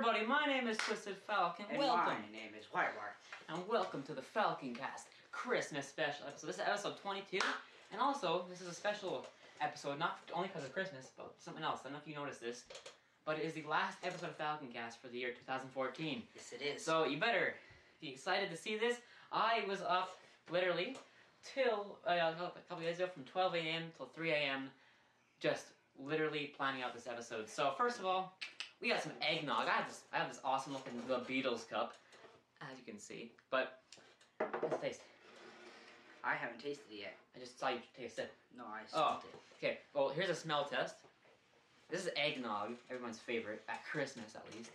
everybody, my name is Twisted Falcon. And welcome. my name is Whitewater. And welcome to the Falcon Cast Christmas special episode. This is episode 22, and also this is a special episode, not only because of Christmas, but something else. I don't know if you noticed this, but it is the last episode of Falcon Cast for the year 2014. Yes, it is. So you better be excited to see this. I was up literally till a couple of days ago from 12 a.m. till 3 a.m. just literally planning out this episode. So first of all, we got some eggnog. I have this awesome looking The Beatles cup, as you can see. But let's taste. I haven't tasted it yet. I just saw you taste it. No, I smelled it. Okay. Well, here's a smell test. This is eggnog, everyone's favorite at Christmas, at least.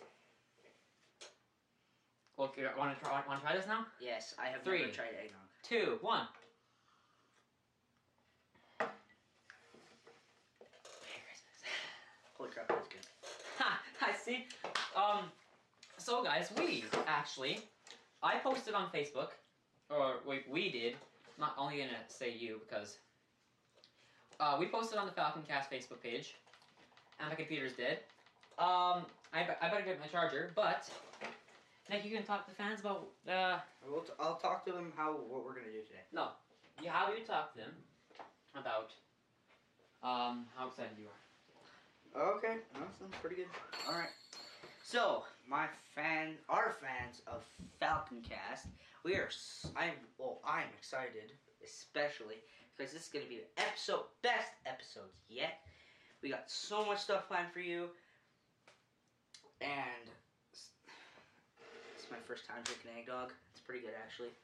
Well, want to try this now? Yes, I have 3, never tried eggnog. 2, 1. Merry Christmas. Holy crap, that's good. Ha! I see. So guys, I posted on Facebook, or we did. I'm not only gonna say you because we posted on the Falcon Cast Facebook page, and my computer's dead. I better get my charger, but Nick, you can talk to fans about. I'll talk to them what we're gonna do today. No, how do you talk to them about how excited you are? Okay, that sounds pretty good. All right. So, our fans of Falcon Cast, I'm excited, especially because this is gonna be the best episodes yet. We got so much stuff planned for you, and it's my first time drinking eggnog. It's pretty good actually.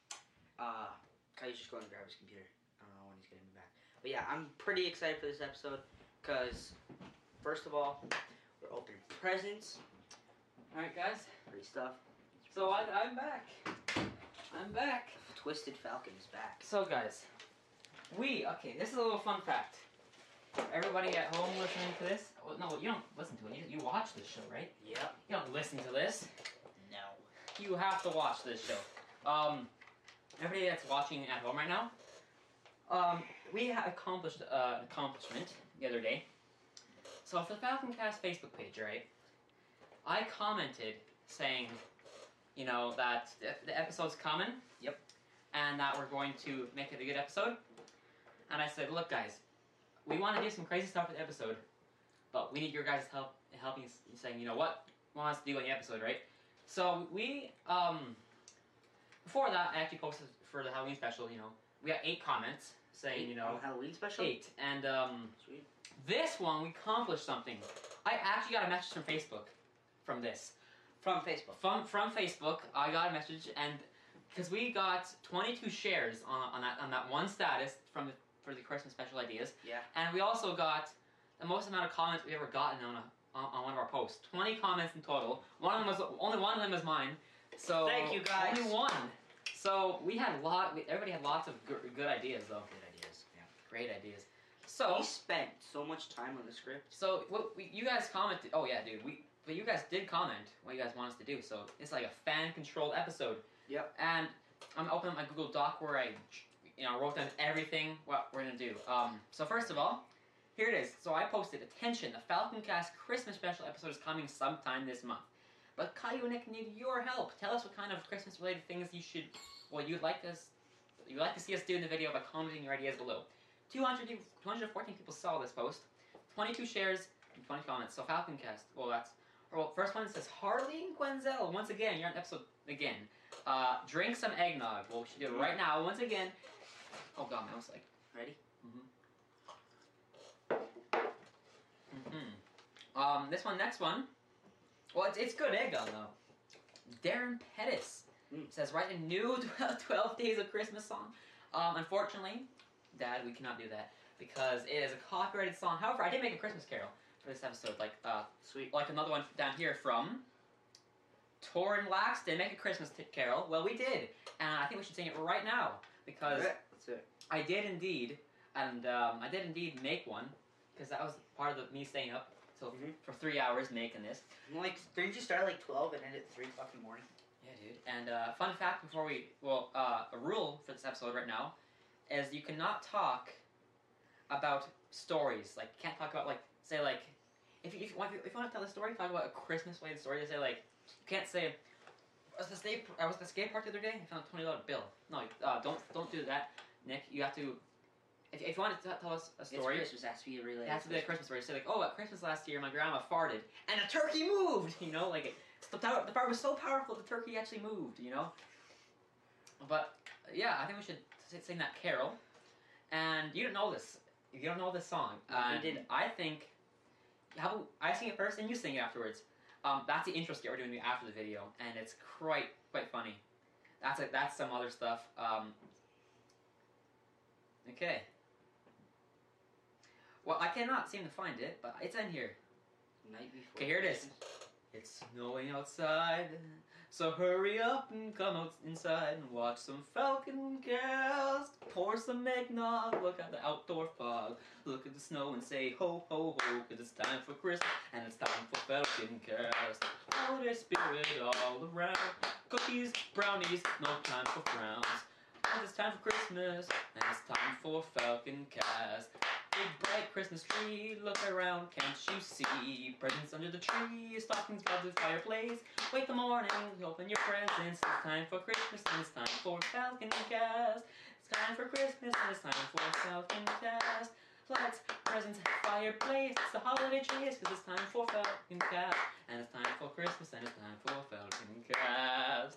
Kai's just going to grab his computer. I don't know when he's getting me back, but yeah, I'm pretty excited for this episode because first of all, we're opening presents. Alright guys, Pretty stuff. so I'm back. I'm back. Twisted Falcon is back. So guys, this is a little fun fact. Everybody at home listening to this, well, no, you don't listen to it, you watch this show, right? Yep. You don't listen to this. No. You have to watch this show. Everybody that's watching at home right now, we have accomplished an accomplishment the other day. So for the Falcon Cast Facebook page, right, I commented saying, you know, that the episode's coming. Yep. And that we're going to make it a good episode. And I said, look guys, we want to do some crazy stuff with the episode, but we need your guys' help helping saying, you know, what want us to do in the episode, right? So we, before that, I actually posted for the Halloween special, you know, we got 8 comments saying, you know, Halloween special? 8. And Sweet. this one, we accomplished something. I actually got a message from Facebook from this. From Facebook. From Facebook, I got a message, and because we got 22 shares on that one status for the Christmas special ideas. Yeah. And we also got the most amount of comments we've ever gotten on one of our posts. 20 comments in total. Only one of them was mine. So thank you guys. Only one. So everybody had lots of good ideas though. Good ideas. Yeah. Great ideas. So we spent so much time on the script. So you guys commented. Oh yeah, dude. But you guys did comment what you guys want us to do. So it's like a fan-controlled episode. Yep. And I'm opening my Google Doc where I, wrote down everything what we're gonna do. So first of all, here it is. So I posted, attention, the Falcon Cast Christmas special episode is coming sometime this month. But Caillou and Nick need your help. Tell us what kind of Christmas-related things you'd like to see us do in the video by commenting your ideas below. 214 people saw this post, 22 shares, and 20 comments. So Falcon Cast, first one says, Harley and Gwenzel, once again, you're on episode again. Drink some eggnog. Well, we should do it right now, once again. Oh god, man, I was like, Ready? This next one, well, it's good eggnog, though. Darren Pettis says, write a new 12 Days of Christmas song. Unfortunately, Dad, we cannot do that, because it is a copyrighted song. However, I did make a Christmas carol for this episode, sweet. Like another one down here from Torrin Laxton, make a Christmas carol. Well, we did, and I think we should sing it right now, because That's it. I did indeed make one, because that was part of me staying up for 3 hours making this. Didn't you start at 12 and end at 3 o'clock in the morning? Yeah, dude. And fun fact before a rule for this episode right now is you cannot talk about stories. Like, you can't talk about, say, if you want to tell a story, talk about a Christmas-related story. To say like, you can't say, I was at the skate park the other day. I found a $20 bill. No, don't do that, Nick. You have to. If you want to tell us a story, it's Christmas. It has to be a related. it has to be a Christmas story. Say like, oh, at Christmas last year, my grandma farted and a turkey moved. You know, like the fart was so powerful the turkey actually moved. You know. But yeah, I think we should sing that carol. And you don't know this. You don't know this song. We didn't. I think. How about I sing it first and you sing it afterwards? That's the intro skit we're doing after the video, and it's quite funny. That's some other stuff. Okay. Well, I cannot seem to find it, but it's in here. Night before. Okay, here it is. It's snowing outside, so hurry up and come out inside and watch some Falcon Cast. Pour some eggnog, look at the outdoor fog, look at the snow and say ho ho ho, 'cause it's time for Christmas and it's time for Falcon Cast. Holiday spirit all around, cookies, brownies, no time for frowns. 'Cause it's time for Christmas and it's time for Falcon Cast. Big bright Christmas tree, look around, can't you see? Presents under the tree, stockings by the fireplace. Wait the morning, open your presents. It's time for Christmas and it's time for Falcon Cast. It's time for Christmas and it's time for Falcon Cast. Lights, presents, fireplace. It's the holiday chase, 'cause it's time for Falcon Cast. And it's time for Christmas and it's time for Falcon Cast.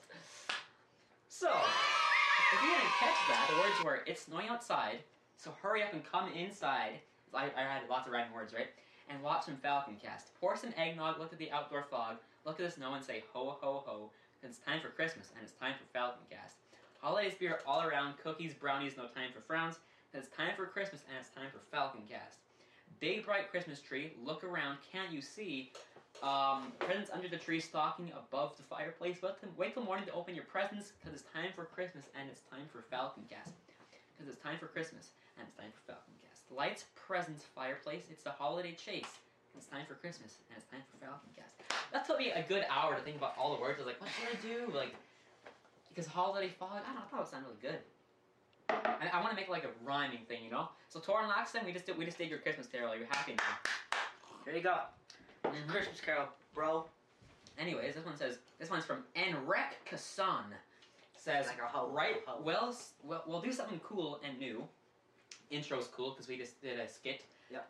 So, if you didn't catch that, the words were, it's snowing outside, so hurry up and come inside. I had lots of rhyming words, right? And watch some Falcon Cast. Pour some eggnog, look at the outdoor fog, look at the snow and say ho ho ho. It's time for Christmas and it's time for Falcon Cast. Holiday spirit all around, cookies, brownies, no time for frowns. It's time for Christmas and it's time for Falcon Cast. Big bright Christmas tree, look around, can't you see? Presents under the tree, stocking above the fireplace. Wait till morning to open your presents, because it's time for Christmas and it's time for Falcon Cast. Because it's time for Christmas and it's time for Falcon Cast. Lights, presents, fireplace. It's the holiday chase. It's time for Christmas and it's time for Falcon Cast. That took me a good hour to think about all the words. I was like, what should I do? Like, because holiday fog. I don't know. I thought it sounded really good. I want to make like a rhyming thing, you know. So Torin, last time we just did your Christmas carol. You're happy now. Here you go. Mm-hmm. Christmas carol, bro. Anyways, this one's from Enrek Kassan. Says, like a ho, right, ho. Well, we'll do something cool and new. Intro's cool because we just did a skit. Yep.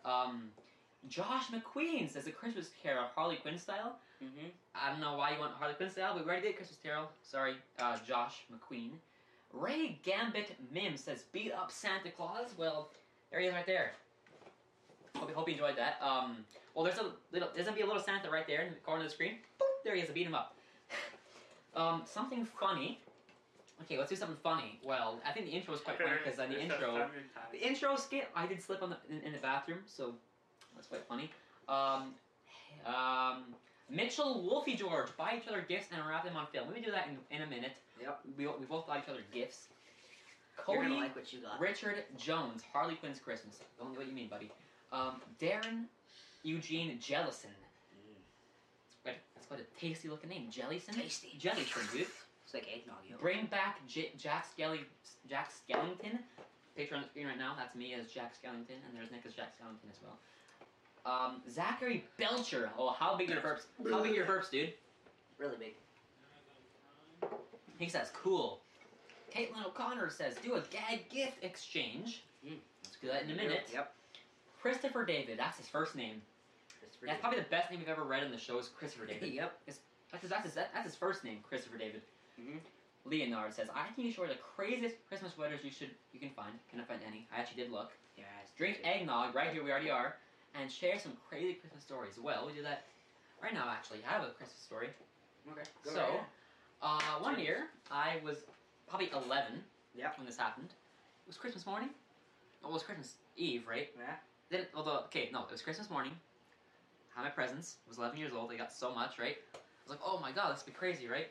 Josh McQueen says a Christmas carol, Harley Quinn style. Mm-hmm. I don't know why you want Harley Quinn style, but we already did Christmas carol. Sorry, Josh McQueen. Ray Gambit Mim says beat up Santa Claus. Well, there he is right there. Hope you enjoyed that. Well, there's gonna be a little Santa right there in the corner of the screen. Boop, there he is. Beat him up. Something funny. Okay, let's do something funny. Well, I think the intro is quite funny because the intro skit, I did slip on in the bathroom, so that's quite funny. Mitchell, Wolfie George, buy each other gifts and wrap them on film. Let me do that in a minute. Yep. We both buy each other gifts. You're Cody, gonna like what you got. Richard Jones, Harley Quinn's Christmas. Don't know what you mean, buddy. Darren Eugene Jellison. That's quite a tasty looking name. Jellison? Tasty. Jellison, dude. It's like eggnog, yo. Bring back Jack Skellington. Picture on the screen right now. That's me as Jack Skellington, and there's Nick as Jack Skellington as well. Zachary Belcher. Oh, how big are your burps? How big are your burps, dude? Really big. He says, cool. Caitlin O'Connor says, do a gag gift exchange. Let's do that in a minute. Yep. Christopher David. That's his first name. That's probably the best name we've ever read in the show is Christopher David. Yep. That's his first name, Christopher David. Mm-hmm. Leonard says, I think you should wear the craziest Christmas sweaters you can find. Cannot find any. I actually did look. Yeah. Drink eggnog, right here we already are, and share some crazy Christmas stories. Well, we do that right now actually. I have a Christmas story. Okay. So, one year, I was probably 11 when this happened. It was Christmas morning. Oh, it was Christmas Eve, right? Yeah. It was Christmas morning. Had my presents. I was 11 years old. I got so much, right? I was like, oh my god, this would be crazy, right?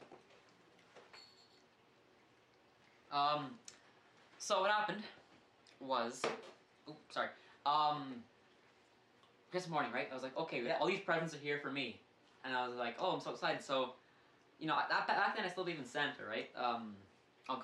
So what happened was, Christmas morning, right? I was like, okay, all these presents are here for me. And I was like, oh, I'm so excited. So, you know, back then I still believe in Santa, right?